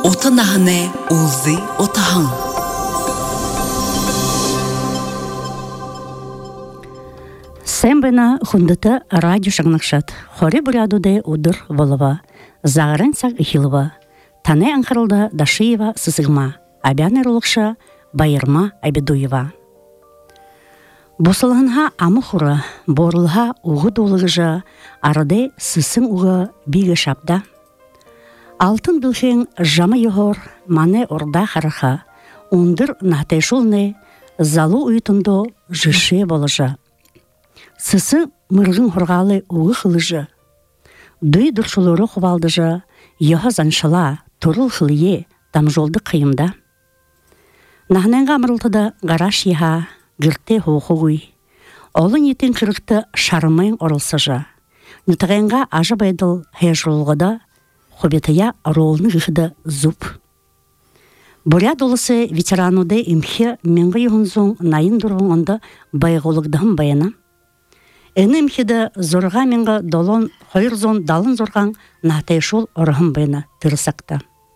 Отанахне улзы отахан. Сэмбэна хундата радио шагнакшат. Хори бурядуде удыр волова. Зағырын сақ ихилова. Тане анқарылда Дашиева сысығма. Абяны рулықша Байырма Айбедуева. Босылғанға амы құра, борылға уғы долығыжа, арады сысын уғы бигі шапда. Алтын білхен жамы йоғыр, мане орда қарыға, ондыр нахтайшулны, залу уйтынды жышы болыжа. Сысын мұрғын құрғалы уғы қылыжа. Дуй дұршылыры құвалдыжа, йоға заншыла, тұрыл қылые, дамжолды қиымда. Нахнанға мұрылтыда ғараш еға, гірте хоғуғуй. Олын етін кірікті шарымайын орылсыжа. Нытығанға ажы байдыл хейжылғыда, хобетая ролны ғыхыда зуб. Буря долысы ветерануды имхе менгі юғынзуң найын дұрғынғында байғолығдығын баяна. Әні имхеді зорға менгі долын хойырзон далын зорған нахтайшол орығын баяна тұрысақта.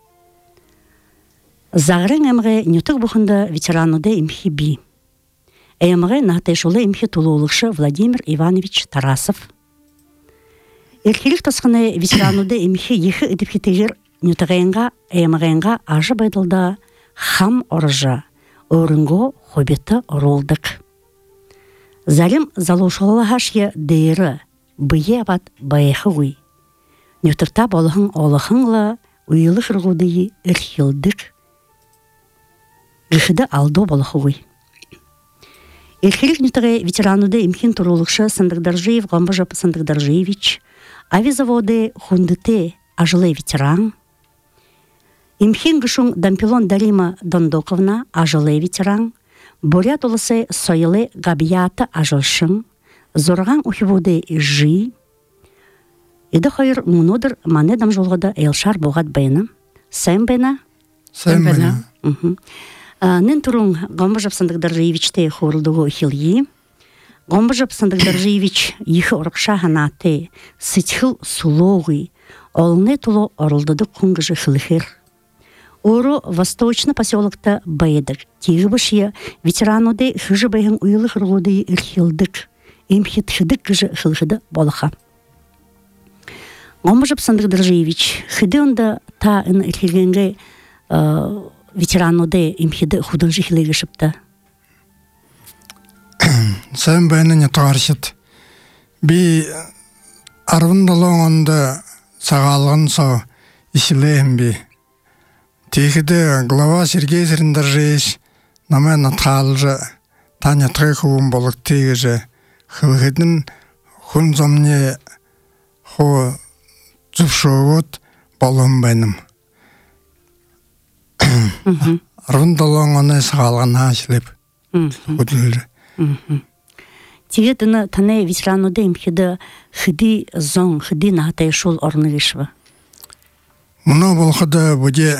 Зағырын әміғі нютық бұхында ветерануды имхе би. Әміғі нахтайшолы имхе тулуылықшы Владимир Иванович Тарасов. Еркелік тасқыны ветерануды имхе ехі үдіпхетегер нютығайынға әміғайынға ажы байдылда хам орыжа, өрінгі хобеті ролдық. Залим залушылығашия дейірі, бұйе абат байықы ұй. Нютықта болығын олығынла ұйылы қырғудыйы үрхилдік. Гүхіді алды болығы ұй. Еркелік нютығы ветерануды имхен тұрулықшы Сандыгдаржиев Гомбажап Сандыгдаржиевич, авизаводы хундыте ажылы ветеран. Имхен гышун Дампилон Дарима Дондоковна ажылы ветеран. Боря толысы сойылы Габията ажылшын. Зорған ухиводы жи. Еді қойыр мұнодыр мане дамжолғыда Элшар боғат байына. Сайын байына? Сайын байына. Нен турун Гомбажап Сандыгдаржиевичте хорылдығы хилyi. Гомбажап Сандыгдаржиевич ехі орықша ханаты, сытхыл сулоғый, олны тулы орылдыды күнгіжі хылыхыр. Ору восточны поселокта байыдық. Тегі біші ветерануды хыжы байын уйлы қырғуды үрхилдік, емхет хыдық кіжі хылхыды болыға. Гомбажап Сандыгдаржиевич хыды онда та ын үрхилгенге ветерануды емхеді худынжы хилығы шыпты. Сайын байына не тұғаршыд. Би арвындалуғанды сағалығын со ишілейім би. Текіді глава Сергей Сарындаржиевич намай натқалжы таня тұғықуын болық тегіжі. Хылғыдың хүн зомне хо зүпшуғыд болуын байным. Арвындалуғаны сағалығын ашылып құдылды. Тегетіні тәне ветерануды имхеді хыди зон, хыди нағатай шол орны кешіва? Мұны болқыды бұде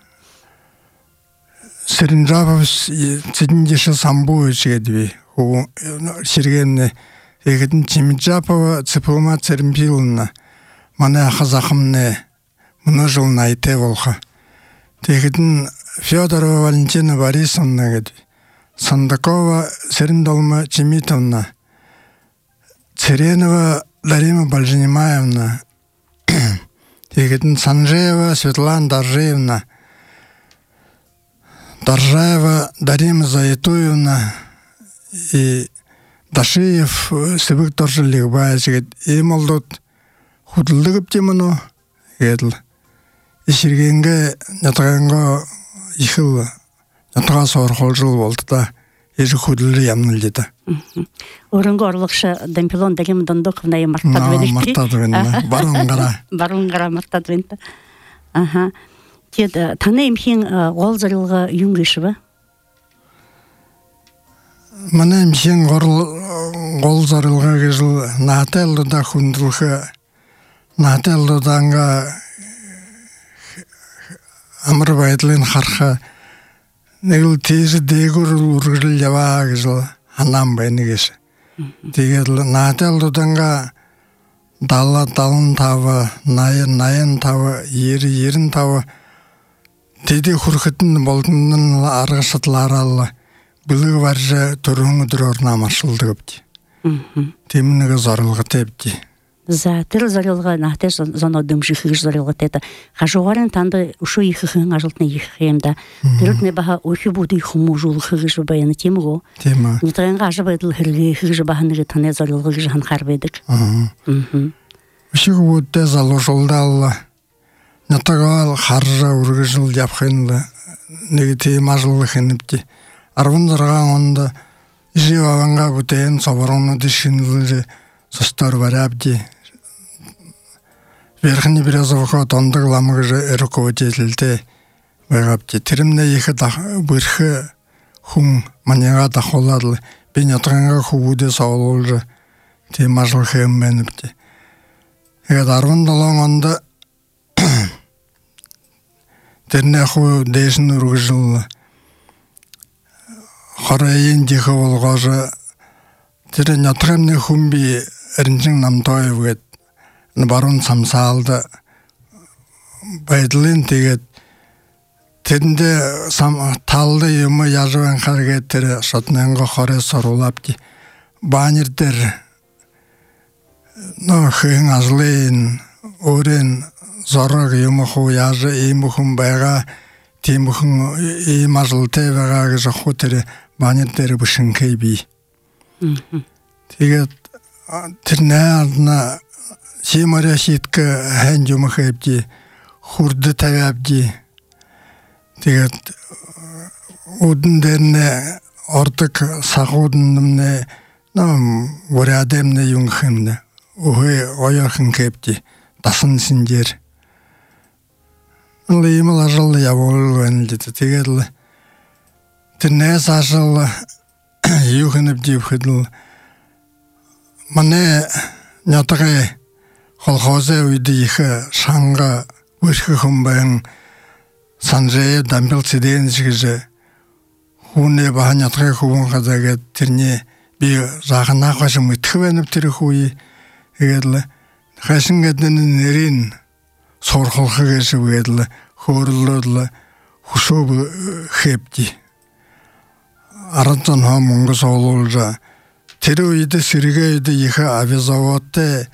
Сарынжапов цедіндеші самбу өчігеді. Сергенне егетін Чемиджапова Цепылма Церімпилына маны ақызақымны мұны жылын айты болқа. Тегетін Федорова Валентина Борисовна кеді. Сандакова Сериндолма Чемитовна, Церенова Дарима Бальжанимаевна, Егетін Санжеева Светлана Даржеевна, Даржаева Дарима Заятуевна и Дашиев Сыбык Торжылығы бая жігет. Ем олдот худылды көптеміну еділ. Ешіргенге нятығанға ехіл Натыға сор қолжыл болды да, ежі құдылы ямныл деді. Орынғы орлықшы Дампилон Дарима Дондоковна мартады бәдікті? Мартады бәді, барын қара. Барын қара мартады бәді. Таны емхен ғол зарылға юңгіші ба? Мана емхен ғол зарылға кежіл нағатайлы да құндылғы, нағатайлы даңға амыр байдылын қарқа Негіл тезі дегір ұрғыл жава кізіл анам байны кесі. Дегіл нағатайлыданға дала далын тавы, найын тавы, ерін тавы Тэди хүрхэдэн болдон аргашатлаараа билэг варжа төрөн өдрөөр намаршилдаг бди. Тэм нэг зорилготой бди. За тэр зорилго нахтай зоно дэмжих зорилготой та хажуугарын танд өшөө ихэхэн ажилтны их юм да. Тэр нь баха өөхи бүдий хүмүүжүүлэх гэж байна тийм үү? Тийм үү. Нэгэн гаш байдал хэрэгээ гэж баха нэг таны зорилго гэж ханхаар байдаг. Өшөө бүдээ залуушулдаа натагаал харжаа үргэлжлэл явахын нэг тийм ажлах хэнэвди. 16 онд иживаанга бүтээн соборнод шинэлж состор варабди. Верхний Березовхо дондог ламгаж руководителтэй байгабди. Тэрмнээ их бүрх хүн маняга дахуулаад би нятганга хөвүүдээс олуулж тийм ажлах юм байна бди. Тэгээд 17 онд тэрнээ хүү дэшн үргэлжлэл хорейн дихэ болгож тэр нятгамны хүмби эренжин намтай гээд баруун самсаалд байдлын тэгээд тэрэндээ талд юм яжван харгээд тэр шатнанга хорой соруулапти банер дээр нөхөн ажлын өөрийн зорог юм хуу яаж ийм хүн байгаа тийм хүн ийм ажлтай байгаа гэж хуу тэр банер дээр бушинхэй би. Тэгээд тэр наадна химаря шитгэ хэн юм хэвди хурд тавьабди. Тэгээд удэн дэрнэ ордог сахууднэ нам варядэмнэ юм хэмнэ өө оёрхэн хэвди дасан синжэр лимал ажил явуул байна л тэгээд тэр нэс ажил юу хэнэвди хөдөл манай нятгэ холхозе үед их шанга өрхөм байн санжээ дамбил цэдэн шиг хүнээ бахан нятгэ хүн хазагээд тэрний би жахнахаш мэтхвэн тэр хүй тэгэл хашин гэдэн нэрийн сурхалхагээс үйл хөөрлөл хөшөө хэвди аратан хамонгос олуулж тэр үед сэргээд их авизавоттой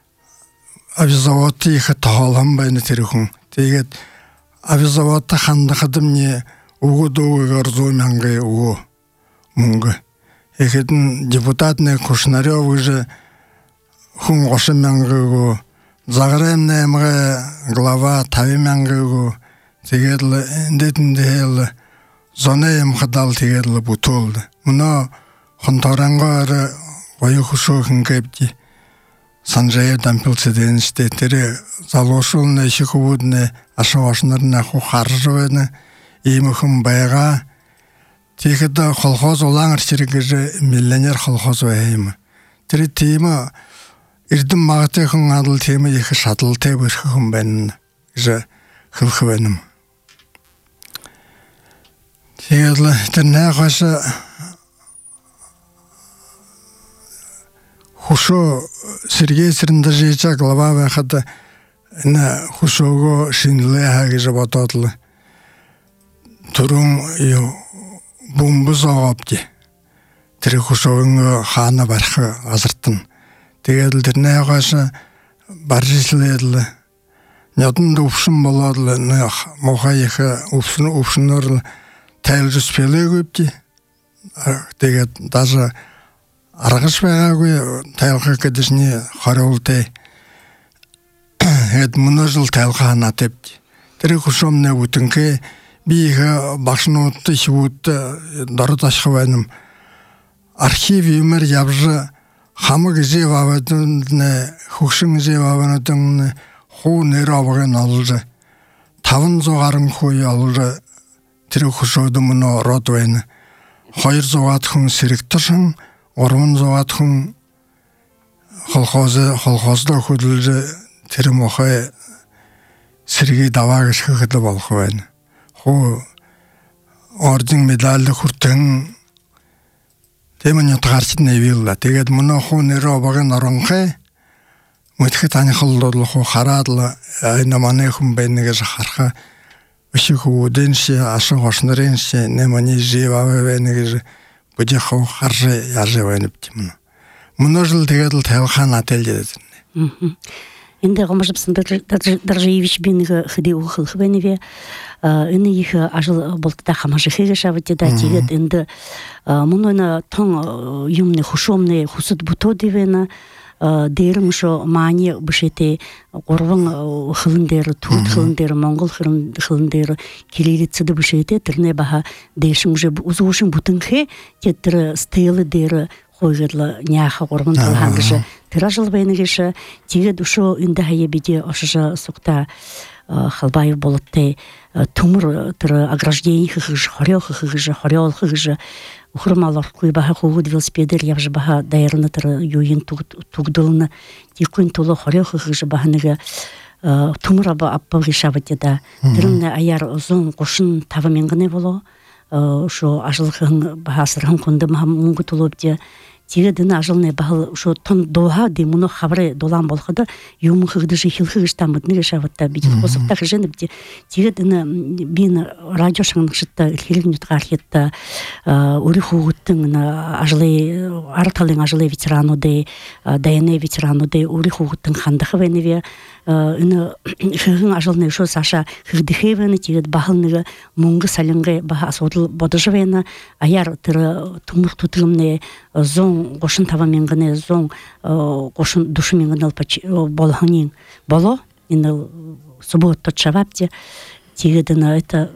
их тоолон байна тэр хүн. Тэгээд авизавот хандахад мне угодуугаар 100 мянган өгөө мөнгө. Эхэдэн депутатны Кушнарёв уже хүн 30 мянган өгөө. Загрэм нэмгэ глава 50 мянган өгөө. Тэгээд л эндэтэндэл зоны юм хадал тэгээд л бүтүүл. Мөнөө хонторангоор гоё хөшөөхөн гэвди. Санжээ дампил цэдэнштэй тэр залуушуулны их хөвүүднэ ашуушнаар наху харж байна. Ийм хүн байгаа. Тэгэхэд колхоз улаан хэрэг гэж миллионер колхоз байм. Тэр тийм эрдэм магадгүй хүн адал тийм их шадлалтай бэрх хүн байна гэж хэлэх байна. Тэгээд тэр нахаш хөшөө сэргээсрэн дажижа глава байхад энэ хөшөөгөө шинэлээ гэж бодоод л түрүүн бомбос авапти тэр хөшөөгөө хаана барих азартна. Тэгээд л тэрний хагас баржлeel няданд өвшин болоод л мохайх өвшнөр тайлж спэлэгүйти. Тэгээд даже аргаш байгаагүй тайлхах гэдэгний хориултай хэд мөнөжл тайлхаа натэвд. Тэр хөшөмнө бүтэнхэ би их багшнууд шүүд дорд аших байна. Архив юмэр явж хамаг зэвавадэн хөгшин зэваванадэн хуу нэр авгын олж 500 гаруй хүй олж тэр хөшөөд мөнө род байна. 200-аад хүн сэрэгтсэн 300-аад хүн холхоозлоо хөдөлж тэр мохой сэргийг даваагч хөдөл болох байна. Хуу орден медаль хүртэн тэмэн ятгарч нэвэлла. Тэгээд мөнө хуу нэрөө багын оронхэ мөтхөт анхлол хуу хараад л энэ манай хүн байна гэж харахаа Ушихуденше ашогошнеренше немани живавевенеге бужихо харже яжевенептимна. Множил тегедл телхан ателдеден. Инде гомажбсын Даржиевич бинге хди ухылхвеневе ины их ажыл болтта хамажихеге шавтеда тегед инде мунона тон юмне хушомне хусут бутодивена дерим шо мани бушете горван хылындер тут хылындер монгол хылындер кириллицада бушете терне баха дешим уже узушин бутынхе тетер стелы дер хойгерла няха горван талхангыжы тиражыл бейнегеше тегед ушо инде хаебиде ошыжа сукта халбаев болотте тумур тер ограждение хыгыж хорёл хыгыж ухрмалар куйбаха хугуд велосипедер явж баха дайрны тер юин тугдылны тикун толо хорёх хыгыж бахныга тумура ба аппаги шабытеда терне аяр зон кошын таваменгне боло шо ажылхын бахасырын кундым мунгу толопте тигедин ажылны бахыл шо тон доха ди муну хабары долан болгода юм хыгдыжы хилхыгыш тамытны шабытта бит косукта хыжынып тигедин бин радио шаңныкшытта хилгнютгархетта ури хугуттын ажлы арталын ажлы ветерану де дайне ветерану де ури хугуттын хандахы веневе ины хыгын ажылны шо саша хыгдыхевен тигед бахылныгы мунгы салынгы баха содыл бодыжвена аяр тыр тумур тутымны зон гошын таваменгне зон гошын душменгне алпач болханин боло ины суббота чавапте тигедина это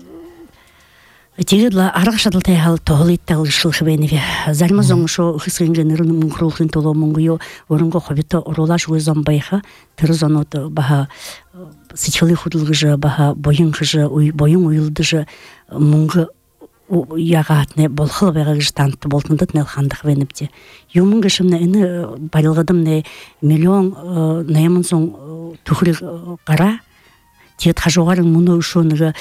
тигедла аргашадыл тайхал тоолиттал шылхвеневе зармазон шо хысынгенерин мунгрулхын толо мунгуё орунго хобито оролаш өзон байха тырзонот баха сичылы худылгыжы баха боюнгыжы боюн уйылдыжы мунгы ягатне болхыл бегагыштанты болтындыт нелхандык венипти юмунгышымна ины байлгадымне миллион наямынсон тухры кара тет хажугарын муну ушоныга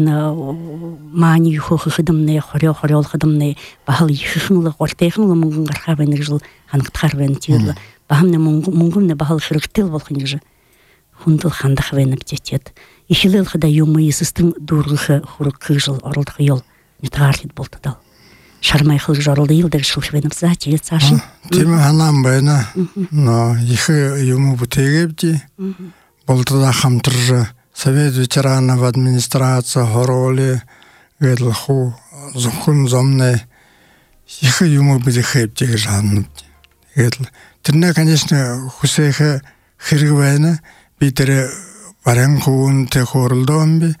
мани хохыдымне хорёл хыдымне бахал ихынлы ортехынлы мунгун гарха вениг жыл ханктар вен тирлы бахамне мунгумне бахал хырыктыл болхынжы хундыл хандык венипти тет ихилыл хыда юмы исыстын дургы хурыкы жыл орылдык йол нетгарлит болтадал шармай хыл жарылды йылдык шылхвенып за тет сашын теми анам байна но ихы юму бутегепти болтада хамтыржы Совет ветеранов администрация хороли гедлху зухун зомне их ему были хэптиг жаннут гедл тэрнэ конечно хусэхэ хэрэгвэна битэрэ барангуун тэ хорлдомби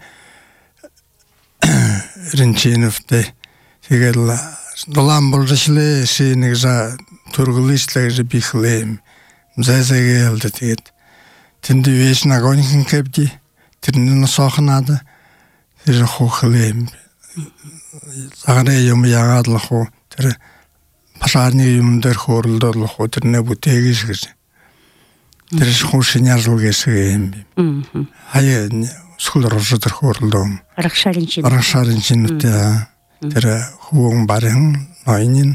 ринчиновте тэгэл долан болжлээ шинэг за тургулишлэг бихлэм зэзэгэл тэт тэнд вэш нагонхин хэпти тэрнэн сохнада тэр хохлэм загнэ юм ягадлах тэр пасарны юм дээр хорлдоолох тэрнэ бүтээгиш гэж тэр хошинярлгээс юм хаяа скул рождор хорлдом арахшаринчин тэр хуун барин найнин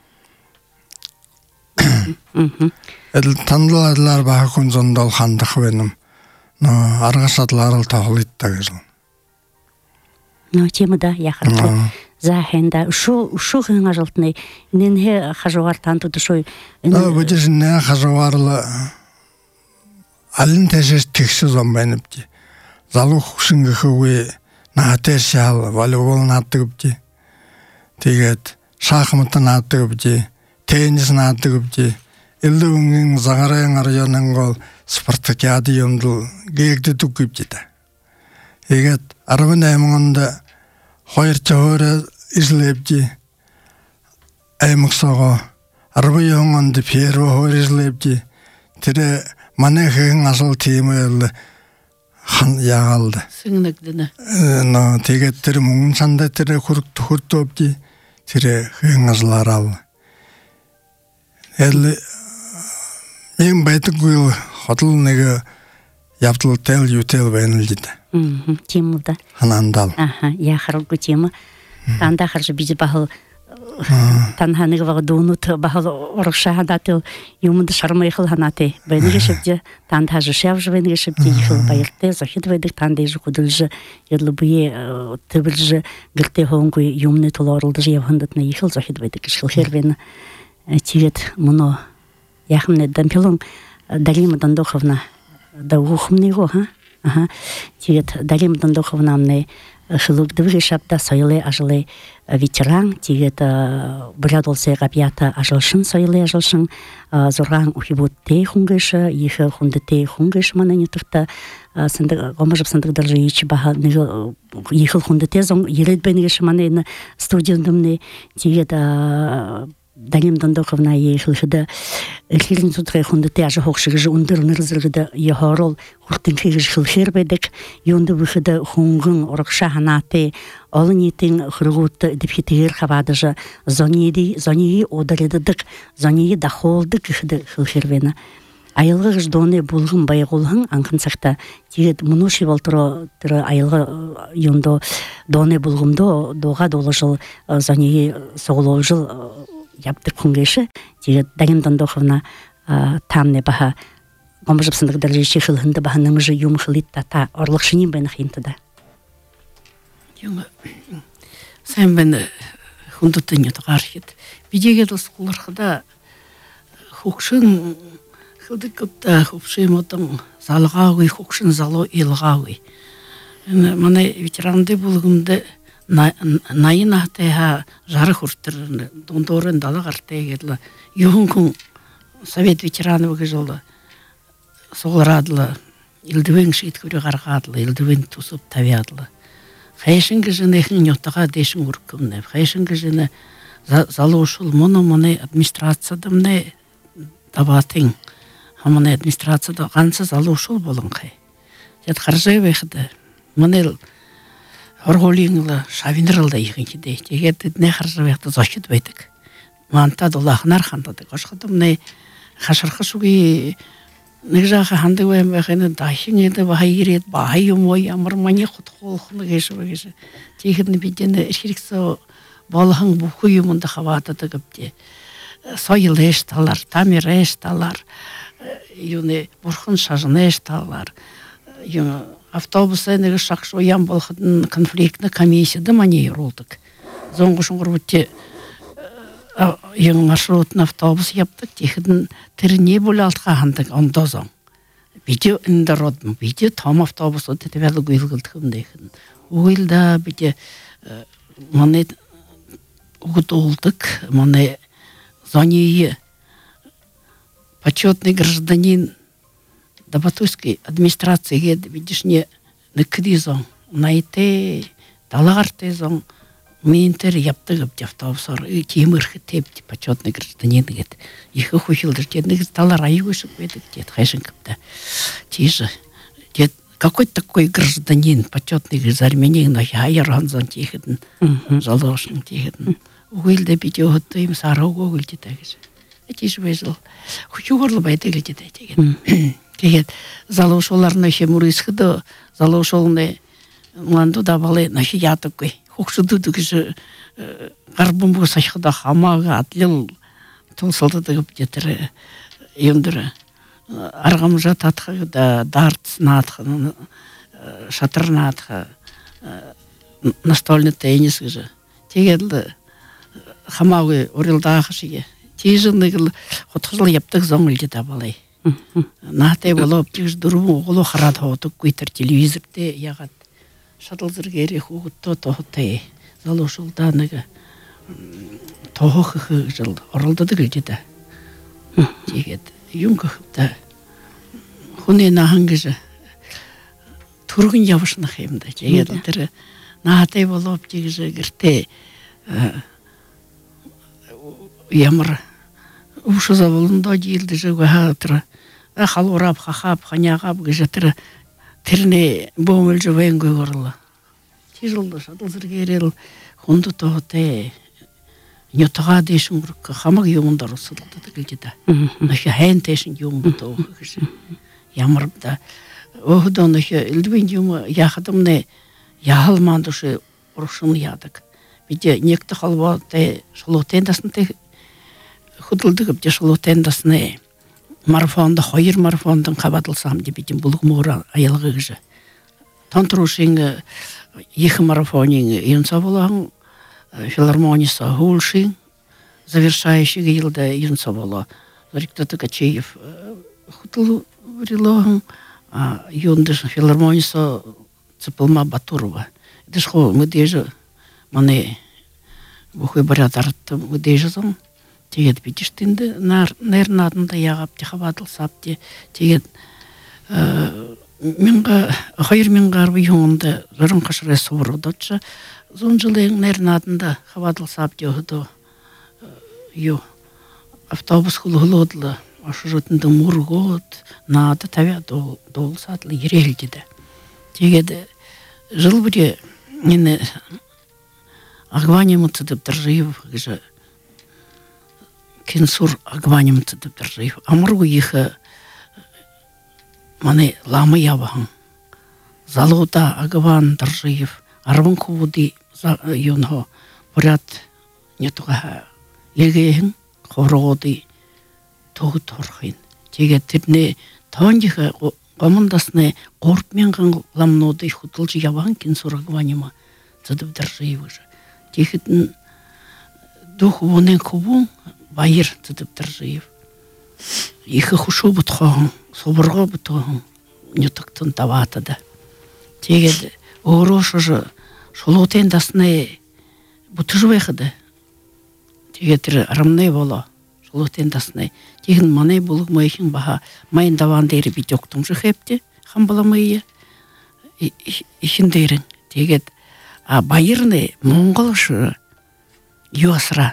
эдл танлалар бахун зондол хандах вэным но аргасадларал таглиттаг гэж. Но темада яхартай захэнда шу хэнажалтны нэнхэ хажугар тантуд шой bëжнэ хажугарла алин тэшэс тэгсэс амбэнэпти залух шингэхүе наатэшал волейбол нааддагбти тэгээд шахмат нааддагбти теннис нааддагбти элдүнгийн загаран арьянангол спартакиады юмдул гээгдэ дүггибжита. Тэгээд 18 онд 2 жаваар излэвжи аймагсаага 19 онд первый хоёр излэвжи тэр манайхэн асал тиймэл хан яагалд. Сингнэгдэнэ. Но тэгээд тэр мөнгөн санда тэр хурдтөвжи тэр хэн асларал. Ийм байдаггүй хотол нэг явдалтай юутэл байна л дээ. Тийм үү да. Ханандал. Аха, яхаргүй тийм. Тандахарж биж бахал танханык вагдунут бахал оршахадатыл юмды шармайхыл ханаты бенегешепде тантажышав жвенегешепде ихыл байырты захид ведик тандайжы кудылжы ядлыбые тыбылжы гырте хонгуй юмны толорылды жевхандатна ихыл захид ведик ишхыл хервен тигет муно яхмне дампилон Дарима Дандоховна да ухмныго тигет Дарима Дандоховна мне хылыгдывы шапта сойлы ажылы ветеран тигет брадолсе гапята ажылшын сойлы ажылшын зорган ухибут те хунгышы ихы хунды те хунгыш мананы тукта сындык гомажып сындык даже ич баха ихыл хунды те зон елет бенегеш мананы студентымны тигет Дарим Дандоховна ехылхыда хилин сутре хунды те ажы хокшыгыжы ундырны рызыргыда яхарол хуртынхыгыж хылхер бедек юнды выхыда хунгын оракша ханаты олынитин хыргутты дипхитигер хавадыжы зонии одарыдыдык зонии дахолдык хыды хылхервена айылгы гыждоны булгын байгулгын анкынсакта тигет мунуши волтро тыры айылгы юндо доны булгымдо дога доложыл зонии соголожыл яптыр күнгеші тегет Дарим Дандоховна тамне баха гомажып сындык дәрежеші хылхынды баха нымыжы юм хылит та орлықшынин бәні хинтыда. Сайн бәні хүндіттін еді ғархет. Бидеге дос құлырқыда хукшын хылды көпті хукшын отын залғауы, хукшын зало илғауы. Мана ветеранды бұлғымды найын ақтайға жары құрттыр, дондорын далы қартайгеділі. Юғын күн совет ветераны бұғы жолы соғырадылы, илдівен шейт көрі қарғадылы, илдівен тұсып тавиадылы. Қайшынғы жыны еқін нөттіға дейшін ұркымны. Қайшынғы жыны залы ұшыл мұны администрацияда мұны табатын. Мұны администрацияда қансы залы ұшыл болын қай. Жет қаржай бәйқіді. Мұны Орголиңлы шавинрылда егенде. Тегет не харжавекті зашкет бәйтік. Манта долахнар хандады. Қошқыдым не хашырқы шуги нығжағы ханды өйім бәқені дайшын еді бағайырет, бағай өмой, амырмане құт қолқыны кеші. Тегетіні бедені ішкеріксі болығын бұқы өмінді қаватыды көпте. Сойыл ешталар, тамир ешталар, бұрқын шажыны ешталар. Автобусы неге шақшы оян болғыдың конфликтні комиссияды мане еролдық. Зоңғы шыңғыр өтте ең маршрутын автобус яптық, текідің тіріне бөлі алтқа қандық, онда зоң. Биде үнді родым, биде там автобус өтті бәлі көйлгілдігім дейхін. Ойылда биде мане ұғыт олдық, мане зоние почетный гражданин Дабатуйской администрации видишь не накризон, найти далагартезон, минтер яптыгып автобусар темирхи тепти почетный гражданин гет. Их ухилдер тедник далар айгышып бедик дед хайшынкыпта. Тиже дед какой такой гражданин почетный гражданин на хайранзан тихидин залошын тихидин. Уилде бидеотты им сарого уилде тагыш. Тиже везел. Хучугорлы байтыгы дед деген. Кегет залошоларны шемурисхыды залошолны манду да балы наши ятыкы хукшуды киши гарбун бу сашхыда хамага атлил тунсалды деп жетер емдір аргамжа татхы да дартс натхы шатыр натхы настольный теннис киши тегелді хамагы орилдахышыге тежінігіл хотқызыл ептік зоңылды да балай. Нахтай болып, тегіз дұрбың оғылу қарад хоғытық көйтір телевизорде яғат шатылзыр керек оғытты тоғыттай залы ұшылданыға тоғы жыл орылдады кілдеді. Тегет, юн көхіпті құны нағыңғы жы тұрғын явышына қайымда. Тегет, нахтай болып, тегіз гірте ямыр ұшы завылында дейілді жығы ғатыры. Халурап, хахап, ханяғап, ғыжатыры тіріне бөңіл жывайын көғырылы. Тежілді шатылзыр керел, құнды тоғытай, нетіға дейшін ғырыққа, хамақ еуындар ұсылықты кілдеді. Нәші әйін тәшін еуынғы тоғы ғыжы. Ямырыпта. Оғыдан нәші үлдібен еуымы яқыдымны яғылмандышы ұрықшыны ядық. биде некті халва те шолотендасын те худылдыгып те шолотендасыны марафонда хайыр марафондың қабатылсам деп битим булгмора аялыгы гыжы. Тантрушин екі марафонин юнса болаң филармонияса хулшин завершающий елда юнса бола. Рикта Качеев худыл врилоң юндыш филармонияса цыпылма Батурова. Это шо мы даже мане бухой баратарты мы даже зам тегет битиштинде нернадында ягап тихаватылсапте тегет минга хайыр мингарбы юнда рын кашыры сорудача зонжылың нернадында хаватылсапте худо ю автобус хулулодлы ашырытында мургот нада тавя долсатлы ерелдиде тегеді жыл бүре мені агванием цыдып дыржиев гыжы кенсур агванием цыдып дыржиев амыргу ихы маны ламы ябаң залуда агван дыржиев арвын кувуди юнхо бурят нетуга егейін хорогоди тоғы торхин теге тирне тонжиха командасны корпмен ламноды хутылжы ябан кенсур агваниема цыдып дыржиев гыжы тихитин дух вонен кубун байыр цыдып дыржиев ихы хушу бутхоң соборго бутхоң нютактын таватыда тегеді орошыжы шолотендасны бутыжвехыды тегетір арамны боло шолотендасны тегін маны булуг майхин баха майын даван дейрі битёктың жыхепте хамбаламайы ихин тегет а байырны монголшы юасра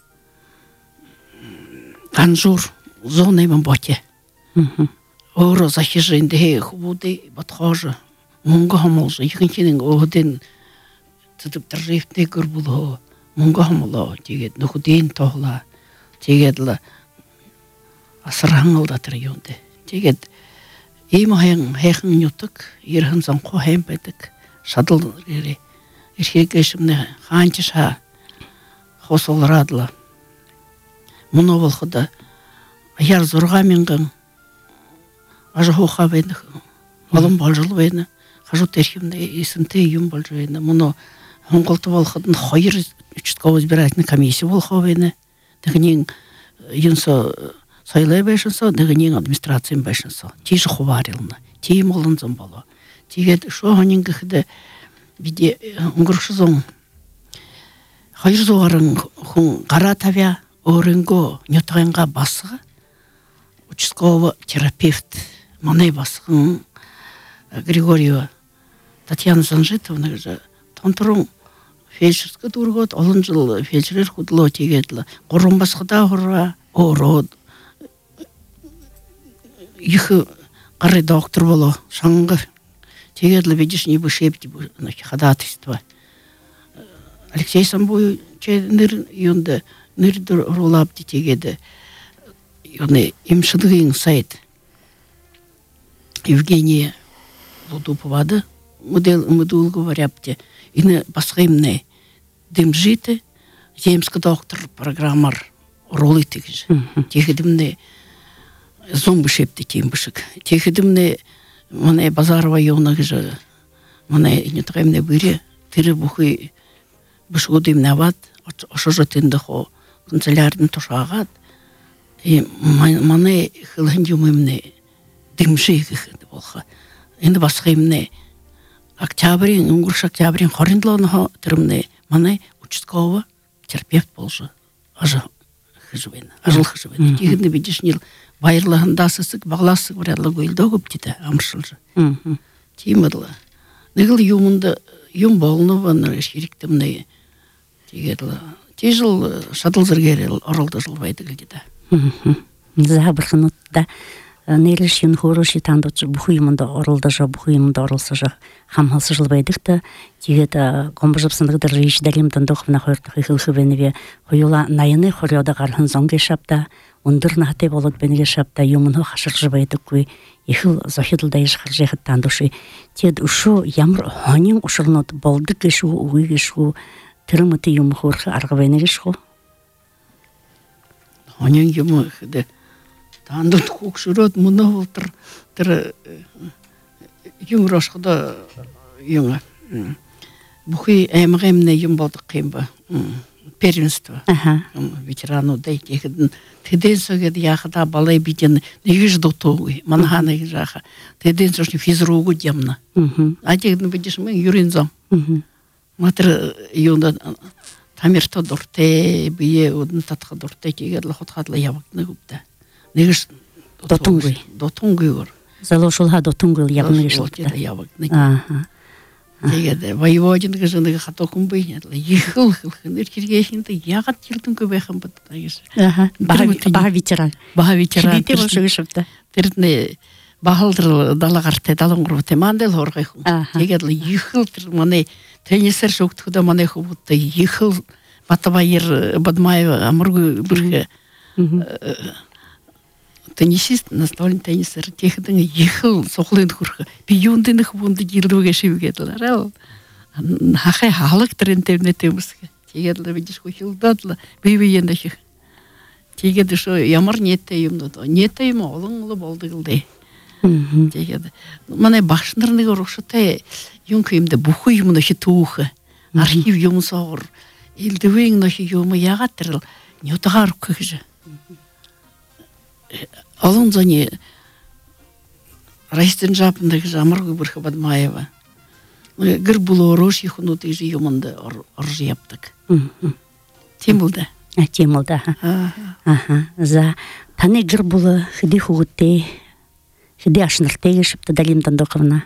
танжур зонаймен боте оро захижинде хубуды батхожы монго хамолжы ихинченің оғыден цыдып дыржиевте көрбуло монго хамоло тегет нухуден тоғла тегедлі асыраңылдатыр юнды тегет ейм хайқын нютык ерхын занқо хэмпедік шадыл гері ерхегешімні ханчыша хосолрадла мұны болқыда аяр зорға менгің ажы хоқа бейні малым балжыл бейні қажу терхімді есінті үйім балжы бейні мұны хоңғылты болқыдың хайыр үчітқа өзбирайтын комиссия болқа бейні дегенен юнсо сайлай бәшінсо дегенен администрациян бәшінсо тейші хуварилны тейім олынзын болу тегеді шоғанен кіхді биде ұңғыршызың хайыр зоғарын хүн қара тавя орынго нютағанға басығы участковый терапевт маны басығын Григорьева Татьяна Занжитовна же тонтырың фельдшерский тургот олон жыл фельдшер худыло тегедлі құрым басқыда ғырра ород ихы қары доктор боло шаңғы тегедлі видишь не бышепти ходатайство Алексей Самбой ныр юнды ныр ролап тегеді юны имшыдығын сайт Евгения Лудуповады мыдул говоряпте ины басқаймны дымжиты земский доктор программар ролы тегіж тегедімні зомбы шепті тембішік тегедімні міне Базарова юнығы жы міне нетғаймны бүре тірі бұхы бішгодым нават ошы жытынды хо канцелярдың тұшағат міне хылын жүмімні дымжигі болға енді басқаймны октябрин, уңгурш октябрин хориндлоно тырымны маны участковый терапевт болжы ажы хыжыбен ажыл хыжыбен тегінді бедешнел байырлығында сысык бағласык врядлы гөйлді көп дейді амыршылжы тимырлы нығыл юмынды юм болыны ваны шеріктімні тегерлі тежіл шадыл зіргері оралды жылбайды кілдеді Забырхын ұтта нелешін хороший тандочы бұхыйымында орылдыжа, бұхыйымында орылсыжа хамхалсы жылбайдықты, тегеді комбыжыпсындығыды рейш дәлемдің доқывына қойырдық иқылхыбеніве қойыла найыны қорияда қархын зонге шапта, ондыр нағытай болуд бенеге шапта, юмыны қашыр жылбайдық көй, иқыл зохидылдай жықыр жеқыт тандушы. Тед ұшу ямыр хонин ұшырнот болдық ешу, уй ешу, тырмыты юмхурх аргавенеришхо. Онен юм хде тандут хукшурот муно тер юм рошхда юм бухи эмгемне юм болдық кемба первенство ветерану дайте теденсоге яхта балай битен невиж дотуй манханы жаха теденсошни физругу демна атегн видишь мы юринзом матер юнда тамирто дурте бие удн татха дурте кегер лохотхадла явакны гупта невиж дотунгуй залошулха дотунгул явныришылта явакны тэгээд воеводин гэжэнийг хатокун бийнял ихэл нэрхэргээхинтэй ягаад хилдэн көбэхэн бод гэж бага ветеран хидите болшогшвта тэрний бахалдэр далагартай 73 мандел хоргой хүн тэгээд ихэл тэр манай теннисэр шогтхөдө манай хөвгөдтэй ихэл Батбаяр Бадмаева амургу бүргэ теннисист настольный теннисер техдэн ихэл сухлын хүрх би юундын хүнд жилрүүгээ шивгээдэлээ хахай хаалаг интернет юмсгэ тэгээд л видиш хөлдөөд бивиен дэх тэгээд шо ямар нэттэй юмнууд нэттэй юм олон болдог л дээ тэгээд манай багш нар нэг урагштай юм хэмдэ бүхэн юм нөх түүх архив юм соор илдэвэн нөх юм ягаад тэр нютгаар гэж олон зоны райстен жапындагы амаргы бүрхэ Бадмаева гэр було роши хунут ижи юмында орж яптык тем болды за таны гэр було хиди хугутте хиди ашнарте гешипте Далим Дандоковна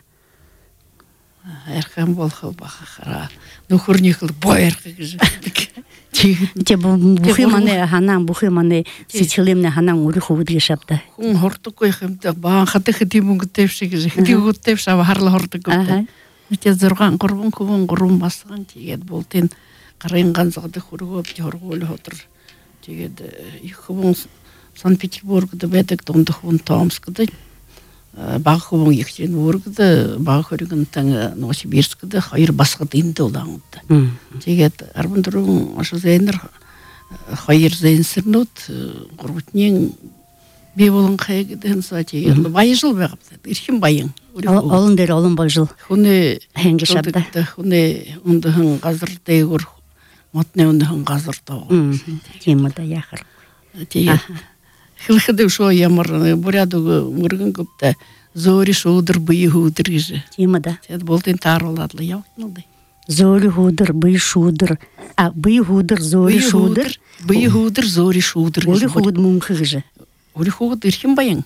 эрхэм болхо бахара нөхөрнийхэл боерхэ гэж те бухи мане ханан бухи мане сичилемне ханан ури хувд гешапта хүн хордоггүй хэмтэй баан хатах димөнгөтэй шиг хидигүүтэй шав харлаа хордоггүй те 6 3 хүн басган тэгээд болтын гарын ганцгад хөргөөд хоргуул хотор тэгээд их хүн Санкт-Петербургд байдаг дундх хүн Томскд баг хүн их чинь өргөд баг хөргөнтэн Новосибирскд хоёр басгад энд улаанд тэгээд 14 ашзэнэр хоёр зэнсэрнүүд гурвтны би болон хайгдэн сати баяжл байгаад ирхэн баян олон дээр олон болжл хүнээ хэнгшабда хүнээ өндөн газар дээгүр мотны өндөн газар тоо тийм да яхар тэгээд хэлэхэд шо ямар бурядаг мөргөн гүптэй зөри шуудэр бие хүүдэр гэж тийм да тэгээд болтын тааруулаад л явуулна зөри хүүдэр бие шүүдэр бие хүүдэр зөри шүүдэр бие хүүдэр зөри шүүдэр гэж хүүд мөнгө гэж ури хүүд ирхэн баян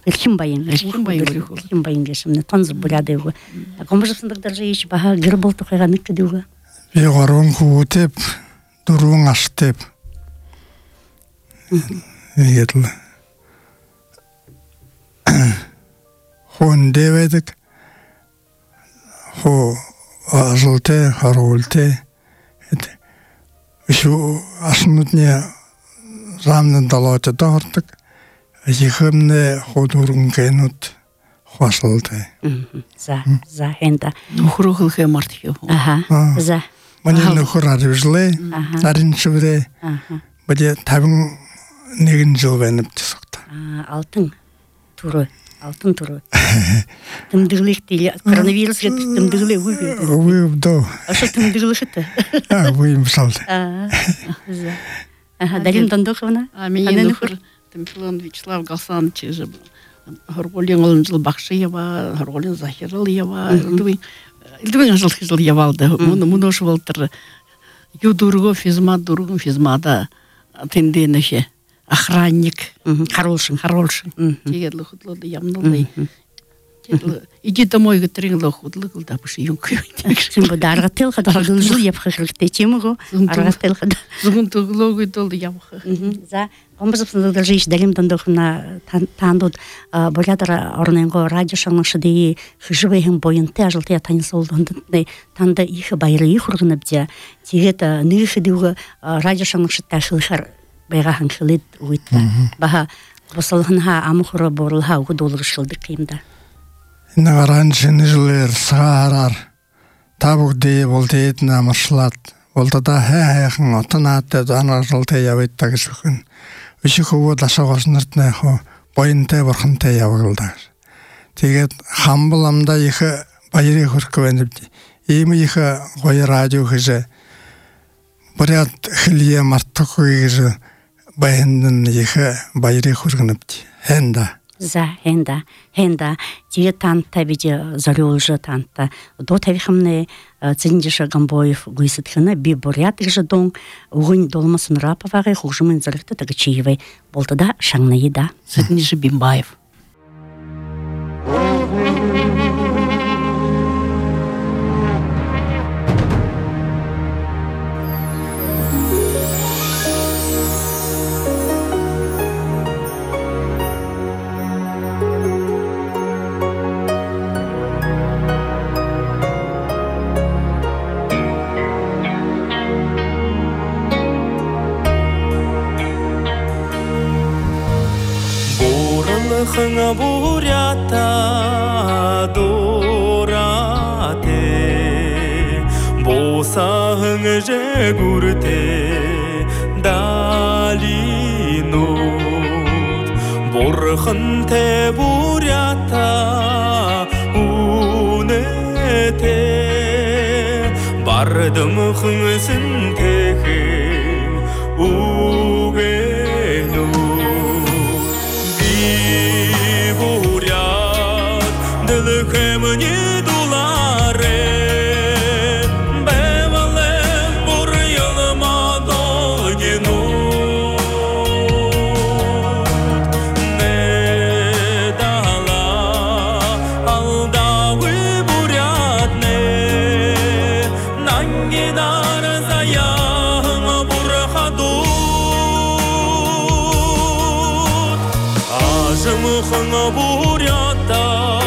гэшмэ танз бурядаг гомбожсандаг даже ич баха гэр болтойга нэг гэдэг би горон хүүтэп дөрвөн аштэп ядл хон дэвэдэг хо ажлте харулте шу ашнудне рамнан далаата даардаг ихэмнэ ходурун гэнут хваслалтай за хэнда нөхрөөхөлхэ март хэв за манай нөхөр аривжлээ зарин шүрэ бадэ 51 жил байна гэсэн. Алтын туры тэмдэглэхтэй коронавирус гэдэг тэмдэглээ үгүй дөө ашиг тэмдэглэхтэй мсал Далим Дандоковна миний нөхөр Темплон Вячеслав Галсанович хорголын олонжил багшы ява хорголын захирал ява илдвэн ажил явалды мунош болтер юдурго физмат дургун физмада тенденеше охранник хороший тэгээд л хөдлөө ямнуулаа иди домой гэтрин л хөдлөг да биш юм тийм даргатэл хадгалж явах хэрэгтэй тийм үү аргатэл хад зүгэн төглөөг дол явах за гомбосны държиш Далим Дандоковна тандууд болядар орненго радио шанашди хжвэхэн боянтай ажилтаа таньсуулданд танда их баярыг хүргэнэбдэ тэгээд нэг хэдүүг радио шанаштай хэлхэр байгаа ханхлид үйт баха босолхонха амхро борлха өгдүүлгшилдэг юм да Нагаранчын жилэр саарар табугдээ болтээд намаршлаад Олтада хайхан отонаатэ данаралтай явагддаг шүүхэн. Өшөхөө дашаагоснортны боёнтой бурхантай явагдав. Тэгээд хамбламда их баярыг хүрэх байна. Ийм их гоё радио гэж бүрээд хэлие мартахгүй гэж баян их баярыг хүргэнэ. Хэнда. За хэнда тэгээ танта биж зориулж танта до тавихмны цэндиша гамбоев гүйсэтхэна би бурят гэж дон угын долмасын рапаваги хужмын зэрэгтэй тагчиевэ болтода шангнаида Цэндиша Бимбаев. Хыңа бурята дорате босағың жегурте далинут борхын те бурята унете бардым хыңсын техе угену Кемни дуларе бевалем бурьялма долгину не дала алдавы бурятне нангидар заям бурхадут ажым хыңа бурята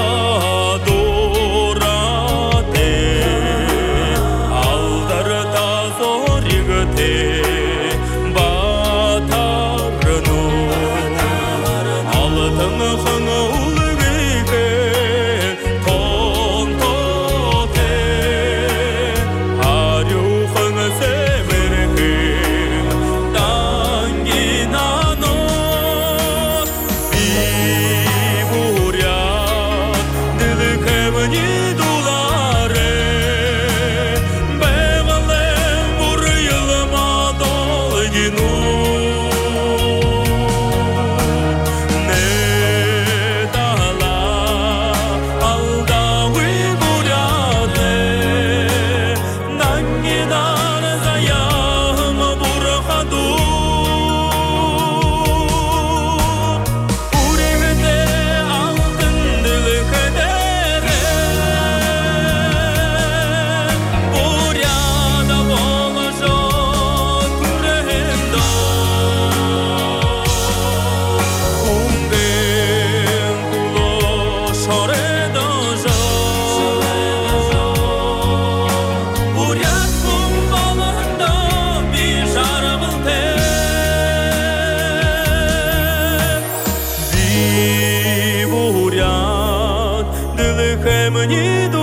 Кемни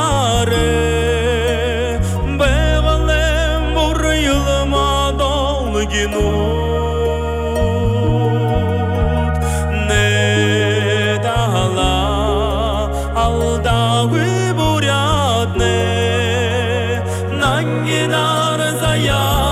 дуларе бевалем бурьялма долгинут не дала алдавы бурятне нангидар зая